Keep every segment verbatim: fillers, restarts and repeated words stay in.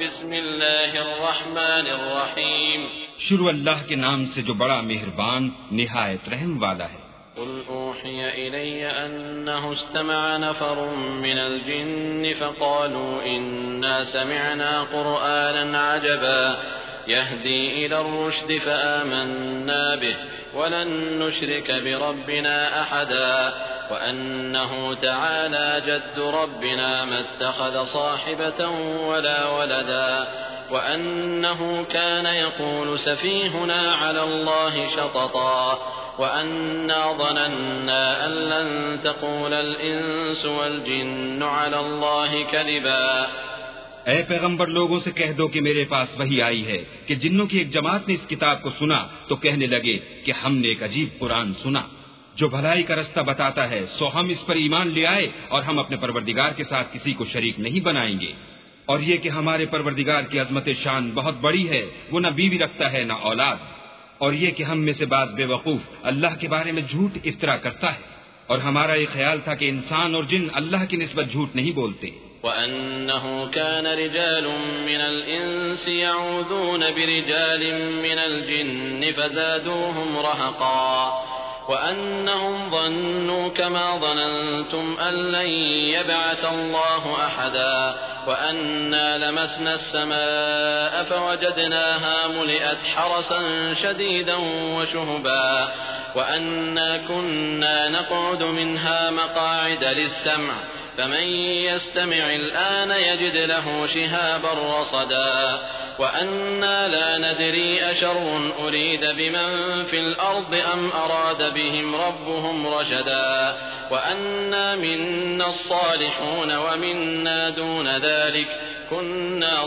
بسم اللہ الرحمن الرحیم. شروع اللہ کے نام سے جو بڑا مہربان نہایت رحم والا ہے. قل اوحی الی انہ استمع نفر من الجن فقالوا انا سمعنا قرآنا عجبا يهدي إلى الرشد فآمنا به ولن نشرك بربنا أحدا وأنه تعالى جد ربنا ما اتخذ صاحبة ولا ولدا وأنه كان يقول سفيهنا على الله شططا وأنا ظننا أن لن تقول الإنس والجن على الله كذبا. اے پیغمبر لوگوں سے کہہ دو کہ میرے پاس وحی آئی ہے کہ جنوں کی ایک جماعت نے اس کتاب کو سنا تو کہنے لگے کہ ہم نے ایک عجیب قرآن سنا جو بھلائی کا رستہ بتاتا ہے، سو ہم اس پر ایمان لے آئے اور ہم اپنے پروردگار کے ساتھ کسی کو شریک نہیں بنائیں گے. اور یہ کہ ہمارے پروردگار کی عظمت شان بہت بڑی ہے، وہ نہ بیوی رکھتا ہے نہ اولاد. اور یہ کہ ہم میں سے بعض بے وقوف اللہ کے بارے میں جھوٹ افطرا کرتا ہے، اور ہمارا یہ خیال تھا کہ انسان اور جن اللہ کی نسبت جھوٹ نہیں بولتے. وَأَنَّهُ كَانَ رِجَالٌ مِّنَ الْإِنسِ يَعُوذُونَ بِرِجَالٍ مِّنَ الْجِنِّ فَزَادُوهُمْ رَهَقًا وَأَنَّهُمْ ظَنُّوا كَمَا ظَنَنتُمْ أَن لَّن يَبْعَثَ اللَّهُ أَحَدًا وَأَنَّا لَمَسْنَا السَّمَاءَ فَوَجَدْنَاهَا مُلِئَتْ حَرَسًا شَدِيدًا وَشُهُبًا وَأَنَّا كُنَّا نَقْعُدُ مِنْهَا مَقَاعِدَ لِلسَّمْعِ فمن يستمع الآن يجد له شهابا رصدا وأنا لا ندري أشر أريد بمن في الأرض أم أراد بهم ربهم رشدا وأنا منا الصالحون ومنا دون ذلك كنا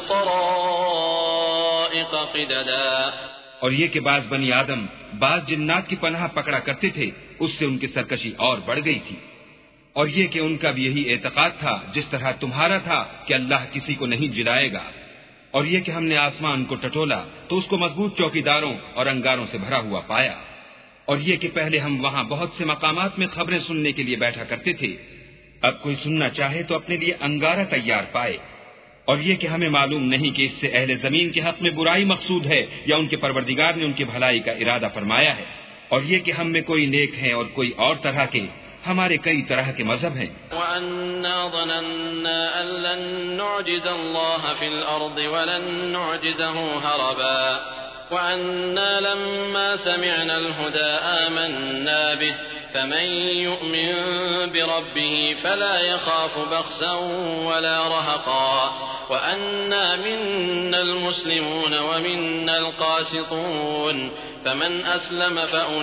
طرائق قددا. اور یہ کہ بعض بنی آدم بعض جنات کی پناہ پکڑا کرتے تھے، اس سے ان کی سرکشی اور بڑھ گئی تھی. اور یہ کہ ان کا بھی یہی اعتقاد تھا جس طرح تمہارا تھا کہ اللہ کسی کو نہیں جلائے گا. اور یہ کہ ہم نے آسمان کو ٹٹولا تو اس کو مضبوط چوکیداروں اور انگاروں سے بھرا ہوا پایا. اور یہ کہ پہلے ہم وہاں بہت سے مقامات میں خبریں سننے کے لیے بیٹھا کرتے تھے، اب کوئی سننا چاہے تو اپنے لیے انگارہ تیار پائے. اور یہ کہ ہمیں معلوم نہیں کہ اس سے اہل زمین کے حق میں برائی مقصود ہے یا ان کے پروردگار نے ان کی بھلائی کا ارادہ فرمایا ہے. اور یہ کہ ہم میں کوئی نیک ہیں اور کوئی اور طرح کے، ہمارے کئی طرح کے مذہب ہیں. وَأَنَّا ظَنَنَّا أَن لَّن نُّعْجِزَ اللَّهَ فِي الْأَرْضِ وَلَن نُّعْجِزَهُ هَرَبًا وَأَنَّا لَمَّا سَمِعْنَا الْهُدَىٰ آمَنَّا بِهِ فَمَن يُؤْمِن بِرَبِّهِ فَلَا يَخَافُ بَخْسًا وَلَا رَهَقًا وَأَنَّا مِنَّا الْمُسْلِمُونَ وَمِنَّا الْقَاسِطُونَ فمن أسلم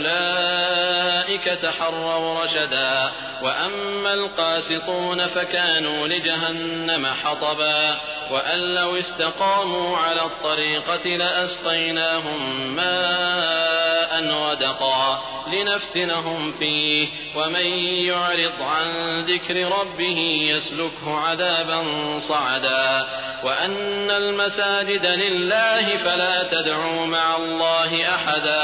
فأولئك تحروا رشدا وأما القاسطون فكانوا لجهنم حطبا وأن لو استقاموا على الطريقة لأسقيناهم ماء غدقا لنفتنهم فيه ومن يعرض عن ذكر ربه يسلكه عذابا صعدا وأن المساجد لله فلا تدعوا مع الله أحدا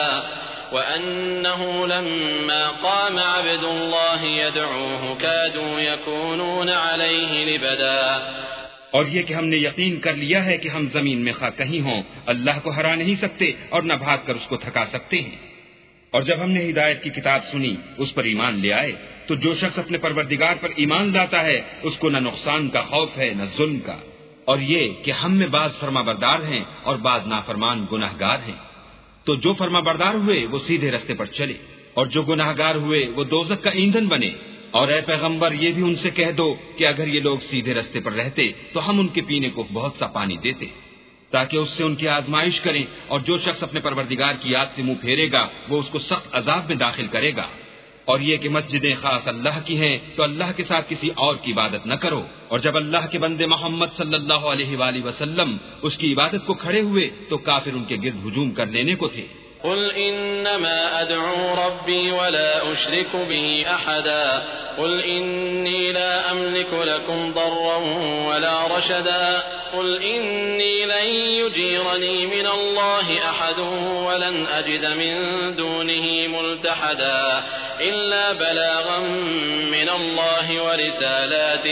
وأنه لما قام عبد الله يدعوه كادوا يكونون عليه لبدا. اور یہ کہ ہم نے یقین کر لیا ہے کہ ہم زمین میں خواہ کہیں ہوں اللہ کو ہرا نہیں سکتے اور نہ بھاگ کر اس کو تھکا سکتے ہیں. اور جب ہم نے ہدایت کی کتاب سنی اس پر ایمان لے آئے تو جو شخص اپنے پروردگار پر ایمان لاتا ہے اس کو نہ نقصان کا خوف ہے نہ ظلم کا. اور یہ کہ ہم میں بعض فرما بردار ہیں اور بعض نافرمان گناہ گار ہیں، تو جو فرما بردار ہوئے وہ سیدھے رستے پر چلے اور جو گناہ گار ہوئے وہ دوزخ کا ایندھن بنے. اور اے پیغمبر یہ بھی ان سے کہہ دو کہ اگر یہ لوگ سیدھے رستے پر رہتے تو ہم ان کے پینے کو بہت سا پانی دیتے تاکہ اس سے ان کی آزمائش کریں، اور جو شخص اپنے پروردگار کی یاد سے منہ پھیرے گا وہ اس کو سخت عذاب میں داخل کرے گا. اور یہ کہ مسجدیں خاص اللہ کی ہیں تو اللہ کے ساتھ کسی اور کی عبادت نہ کرو. اور جب اللہ کے بندے محمد صلی اللہ علیہ وآلہ وسلم اس کی عبادت کو کھڑے ہوئے تو کافر ان کے گرد ہجوم کر لینے کو تھے. قل انما ادعو ربي ولا اشرك به احدا قل اني لا املك لكم ضرا ولا رشدا قل اني لن يجيرني من الله احد ولن اجد من دونه ملتحدا الا بلاغا من الله ورسالاته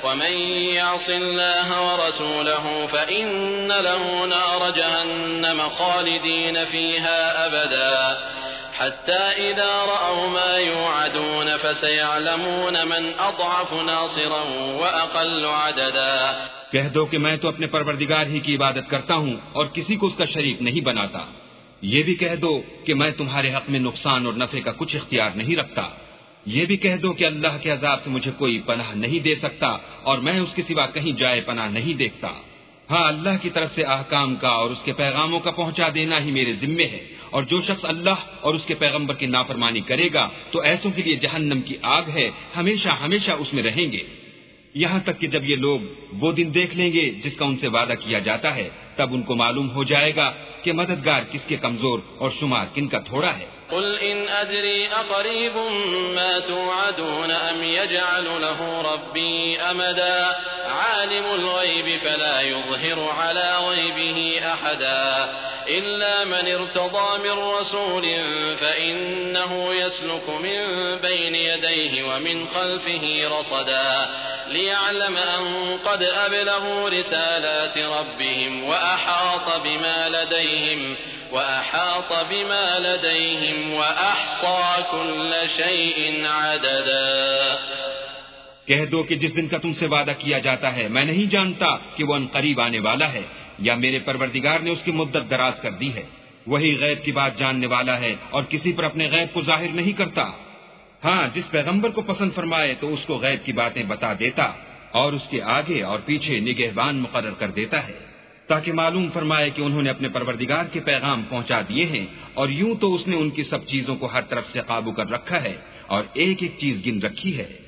ومن يعص الله ورسوله فإن له نار جهنم خالدين فيها أبدا حتى إذا رأوا ما يوعدون فسيعلمون من أضعف ناصرا وأقل عددا. کہہ دو کہ میں تو اپنے پروردگار ہی کی عبادت کرتا ہوں اور کسی کو اس کا شریک نہیں بناتا. یہ بھی کہہ دو کہ میں تمہارے حق میں نقصان اور نفع کا کچھ اختیار نہیں رکھتا. یہ بھی کہہ دو کہ اللہ کے عذاب سے مجھے کوئی پناہ نہیں دے سکتا اور میں اس کے سوا کہیں جائے پناہ نہیں دیکھتا. ہاں، اللہ کی طرف سے احکام کا اور اس کے پیغاموں کا پہنچا دینا ہی میرے ذمے ہے، اور جو شخص اللہ اور اس کے پیغمبر کی نافرمانی کرے گا تو ایسوں کے لیے جہنم کی آگ ہے، ہمیشہ ہمیشہ اس میں رہیں گے. یہاں تک کہ جب یہ لوگ وہ دن دیکھ لیں گے جس کا ان سے وعدہ کیا جاتا ہے، تب ان کو معلوم ہو جائے گا کہ مددگار کس کے کمزور اور شمار کن کا تھوڑا ہے. قل إن أدري أقريب ما توعدون أم يجعل له ربي أمدا عالم الغيب فلا يظهر على غيبه أحدا إلا من ارتضى من رسول فإنه يسلك من بين يديه ومن خلفه رصدا ليعلم أن قد أبلغوا رسالات ربهم وأحاط بما لديهم وأحاط بما لديهم وأحصى كل شيء عددا. کہہ دو کہ جس دن کا تم سے وعدہ کیا جاتا ہے میں نہیں جانتا کہ وہ ان قریب آنے والا ہے یا میرے پروردگار نے اس کی مدت دراز کر دی ہے. وہی غیب کی بات جاننے والا ہے اور کسی پر اپنے غیب کو ظاہر نہیں کرتا. ہاں، جس پیغمبر کو پسند فرمائے تو اس کو غیب کی باتیں بتا دیتا اور اس کے آگے اور پیچھے نگہبان مقرر کر دیتا ہے تاکہ معلوم فرمائے کہ انہوں نے اپنے پروردگار کے پیغام پہنچا دیے ہیں، اور یوں تو اس نے ان کی سب چیزوں کو ہر طرف سے قابو کر رکھا ہے اور ایک ایک چیز گن رکھی ہے.